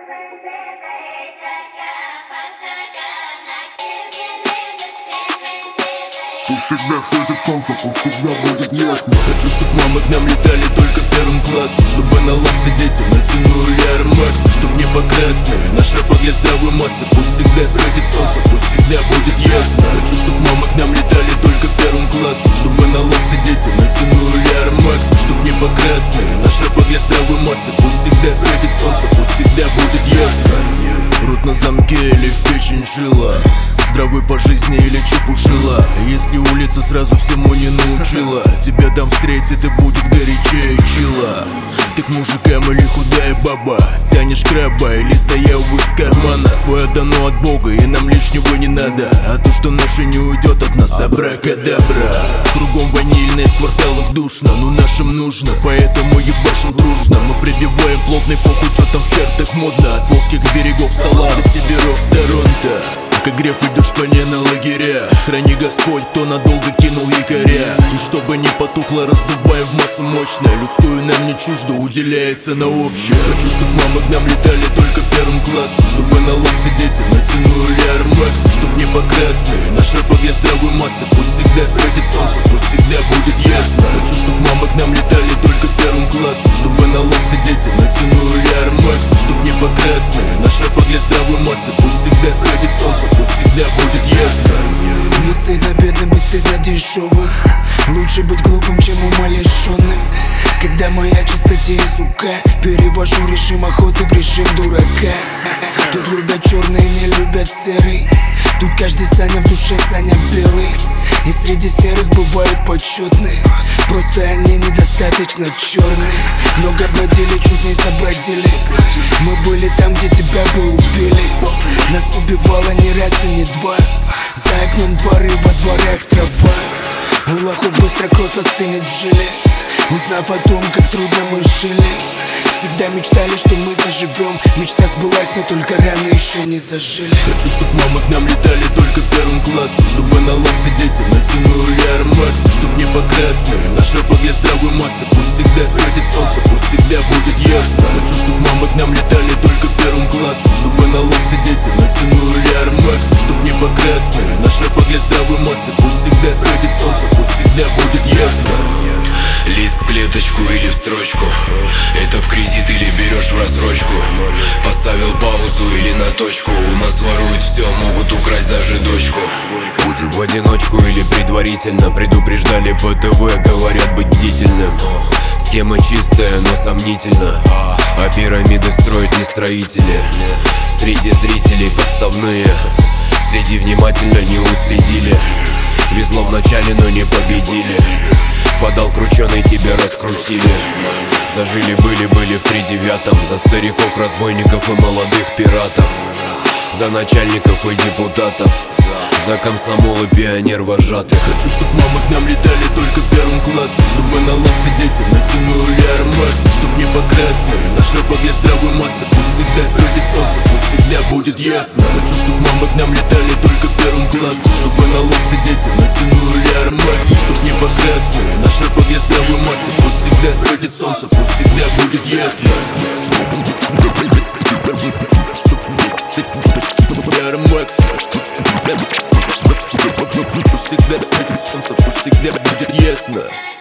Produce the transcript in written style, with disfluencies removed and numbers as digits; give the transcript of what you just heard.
Пусть всегда светит солнце, пусть всегда будет ясно. Хочу, чтоб мамы к нам летали только первым классом, чтобы на ласты дети натянули Air Max, чтоб небо красное, наш рэп для здравой массы. Пусть всегда светит солнце, пусть всегда будет ясно. Хочу, чтоб мамы к нам летали только первым классом, чтобы на ласты дети натянули Air Max, чтоб небо красное, наш рэп для здравой массы. Пусть всегда светит солнце, пусть всегда будет ясно. Рот на замке или в печень жила, здравый по жизни или чепушила. Если улица сразу всему не научила, тебя там встретит и будет горячее чила. Ты к мужикам или худая баба, тянешь краба или заяву из кармана. Свое дано от Бога и нам лишнего не надо, а то, что наше не уйдет от нас, абракадабра. Кругом ванильное, в кварталах душно, но нашим нужно, поэтому ебашим дружно. Мы прибиваем плотный похуй, что там в чертах модно. От волжских берегов Салам до северов Торонто. Как греф идешь по ней на лагеря, храни Господь, кто надолго кинул якоря. И чтобы не потухло, раздуваем в массу мощное. Людскую нам не чуждо, уделяется на общее. Хочу, чтоб мамы к нам летали только первым классом, чтобы на ласты дети натянули Air Max, чтоб небо красное, наш рэп для здравой массы. Пусть всегда светит солнце, пусть всегда будет ясно. Хочу, чтоб мамы к нам летали только первым классом, чтобы на ласты дети натянули Air Max, чтоб небо красное, наш рэп для здравой массы. Пусть всегда светит солнце, пусть всегда будет ясно. Не стыдно бедным быть, стыдно дешевым. Лучше быть глупым, чем умалишенным. Когда моя чистоте и сука, перевожу режим охоты в режим дурака. Тут любят черный, не любят серый. Тут каждый Саня в душе, Саня белый. И среди серых бывают почетные, просто они недостаточно черные. Много бродили, чуть не забродили. Мы были там, где тебя бы убили. Нас убивало не раз и не два. За окном дворы, во дворах трава. У лохов быстро кровь остынет в жиле, узнав о том, как трудно мы жили. Всегда мечтали, что мы заживем. Мечта сбылась, но только раны еще не зажили. Хочу, чтоб мамы к нам летали только первым классом, чтобы на ласты дети натянули Air Max, чтоб небо красное, наш рэп для здравой массы. Пусть всегда светит солнце, пусть всегда будет ясно. Хочу, чтоб мамы к нам летали только первым классом, чтобы на ласты дети натянули Air Max, чтоб небо красное, наш рэп для здравой массы. Пусть всегда светит солнце, пусть всегда будет ясно. Лист в клеточку или в строчку, это в кредит или берешь в рассрочку. Поставил паузу или на точку, у нас воруют все, могут украсть даже дочку. В одиночку или предварительно, предупреждали по ТВ, говорят быть бдительным. Схема чистая, но сомнительно, а пирамиды строят не строители. Среди зрителей подставные, следи внимательно, не уследили. Везло вначале, но не победили. Подал крученый, тебя раскрутили. Зажили были в 3/9. За стариков, разбойников и молодых пиратов. За начальников и депутатов. За комсомол и пионер вожатых. Хочу, чтоб мамы к нам летали только первым классом, чтобы на ласты дети натянули Air Max, чтоб небо красное, наш рэп для здравой массы. Пусть всегда светит солнце, пусть всегда будет ясно. Хочу, чтоб мамы к нам летали только первым классом, чтобы на ласты дети натянули Air Max, чтоб небо красное, наш рэп для здравой массы. Пусть всегда светит солнце, пусть всегда будет ясно. Air Max, пусть всегда светит солнце, пусть всегда будет ясно.